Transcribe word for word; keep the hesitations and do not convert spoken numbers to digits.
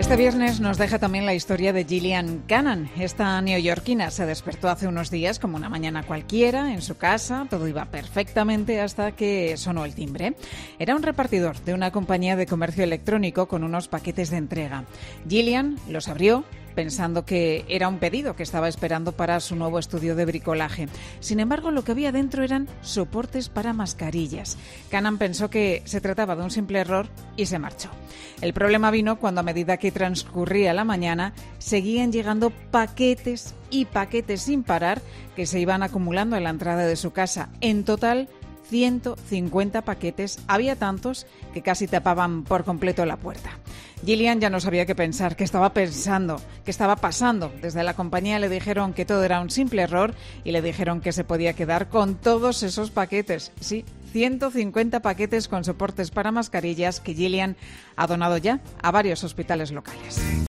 Este viernes nos deja también la historia de Gillian Cannon. Esta neoyorquina se despertó hace unos días como una mañana cualquiera en su casa. Todo iba perfectamente hasta que sonó el timbre. Era un repartidor de una compañía de comercio electrónico con unos paquetes de entrega. Gillian los abrió pensando que era un pedido que estaba esperando para su nuevo estudio de bricolaje. Sin embargo, lo que había dentro eran soportes para mascarillas. Cannon pensó que se trataba de un simple error y se marchó. El problema vino cuando, a medida que transcurría la mañana, seguían llegando paquetes y paquetes sin parar que se iban acumulando en la entrada de su casa. En total, ciento cincuenta paquetes. Había tantos que casi tapaban por completo la puerta. Gillian ya no sabía qué pensar, qué estaba pensando, qué estaba pasando. Desde la compañía le dijeron que todo era un simple error y le dijeron que se podía quedar con todos esos paquetes. Sí, ciento cincuenta paquetes con soportes para mascarillas que Gillian ha donado ya a varios hospitales locales.